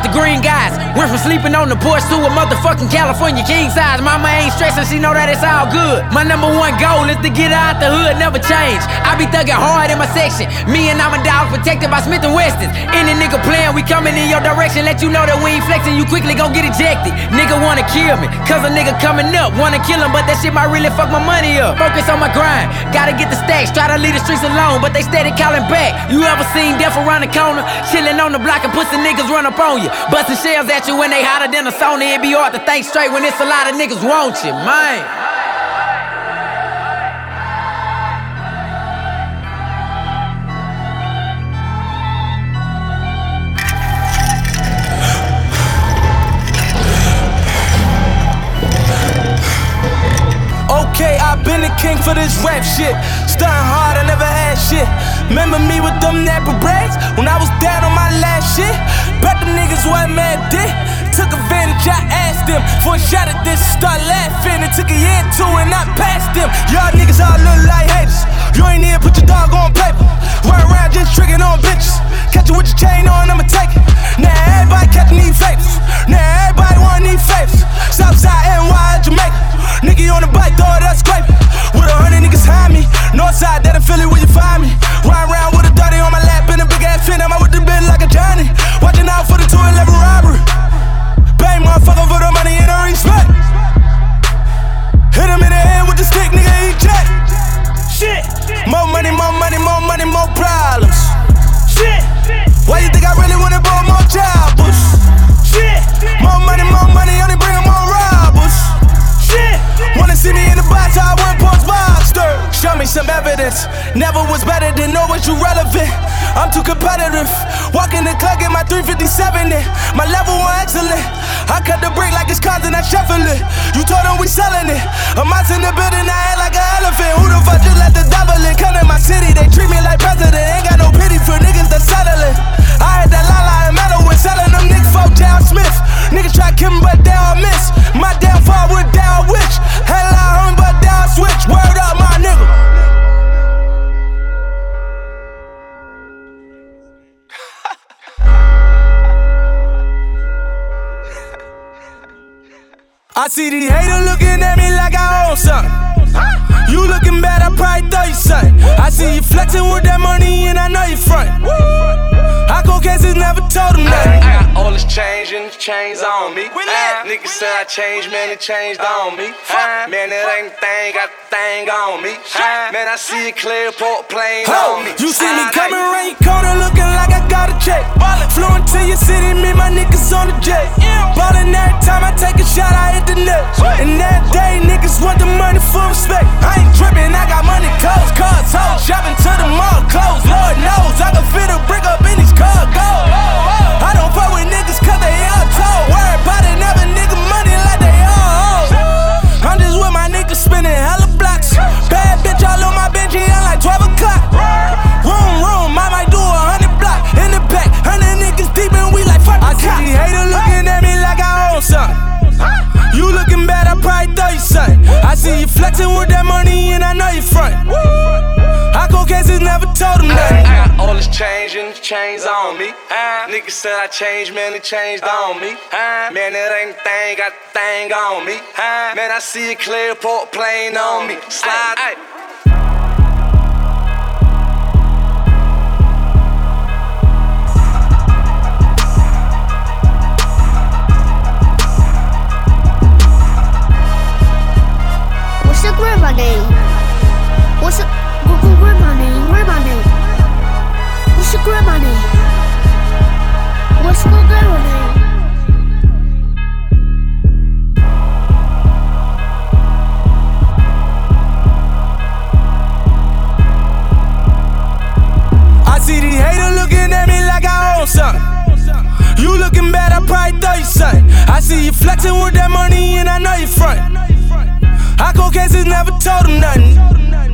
off the green guys. Went from sleeping on the porch to a motherfucking California king size. Mama ain't stressing, she know that it's all good. My number one goal is to get her out the hood, never change. I be thugging hard in my section. Me and I'm a dog protected by Smith & Wessons. Any nigga playing, we coming in your direction. Let you know that we ain't flexing, you quickly gon' get ejected. Nigga wanna kill me, cause a nigga coming up. Wanna kill him, but that shit might really fuck my money up. Focus on my grind, gotta get the stacks. Try to leave the streets alone, but they steady calling back. You ever seen death around the corner? Chillin' on the block and pussy niggas run up on you. Bustin' shells at you when they hotter than a Sony. It be hard to think straight when it's a lot of niggas want you, man. Okay, I've been the king for this rap shit. Stuntin' hard, I never had shit. Remember me with them Napa braids when I was down on my last shit? Bet them niggas wasn't mad dick. Took advantage, I asked them for a shot at this, start laughing. It took a year or two and I passed them. Y'all niggas all look like haters. You ain't even put your dog on paper. Run around just tricking on bitches. Catch you with your chain on, I'ma take it. Now everybody catching these favors. Now everybody want these favors. Southside NY, Jamaica. Nigga on the bike, throw it up, scrape it. With 100 niggas behind me. Northside, that in Philly where you find me. Ride around with a 30 on my lap and a big ass fin. I'm out with the bit like a Johnny. Watching out for the 211 robbery. Bang motherfucker for the money and the respect. Hit him in the head with the stick, nigga, he jack. Shit. More money, more money, more money, more problems. Shit. Why you think I really wanna blow more jobbers? Shit. More money, only bringin' more robbers. Shit. Wanna see me in the box, I went post boxer. Show me some evidence. Never was better than know what you relevant. I'm too competitive. Walk in the club, get my 357 in. My level one excellent. I cut the break like it's cars and I shuffle it. You told them we selling it. A mouse in the building, I act like an elephant. Who the fuck just let the devil in? Come to my city, they treat me like president. Ain't got no pity for niggas that settling. I had that Lala and metal when selling them niggas for Down Smith. Niggas try to kill me, but they all miss. My downfall with down witch. Hell out home, but down switch. Word up, my nigga. I see these haters looking at me like I own something. You looking bad, I probably throw you something. I see you flexing with that money and I know you front. I go cases never told them nothing. I got all this change and the chains on me. Niggas said I changed, man, it changed on me. Man, it ain't a thing, got the thing on me. Man, I see it clear, port plane on me. You see me coming around your corner looking like I got a check. Flew into your city, me, my niggas on the jet. Ballin' every time I take a shot, I hit the net. And that day, niggas want the money for respect. I ain't trippin', I got money, clothes, cars, hoes. Shopping to the mall, clothes, Lord knows. I can fit a brick up in these cargoes. I don't fuck with niggas cause they all told. Worry about it, never nigga money like they all owe. I'm just with my niggas spinning hella blocks. Bad bitch all on my bench, I'm like 12 o'clock. Room, I might do 100 block. In the back, 100 niggas deep and we like fuck. I see these haters looking at me like I own something. You looking bad, I probably throw you something. I see you flexing with that money and I know you front. I go cases never told them nothing. I got all this change and the chains on me. Niggas said I changed, man, it changed on me. Man, it ain't a thing, got the thing on me. Man, I see it clear, port plane on me. Slide. What's your grandma name? What's your grandma name? What's your grandma name? What's your grandma name? I see these haters looking at me like I own something. You looking bad, I probably throw you something. I see you flexing with that money and I know you front. I go cases never told them nothing.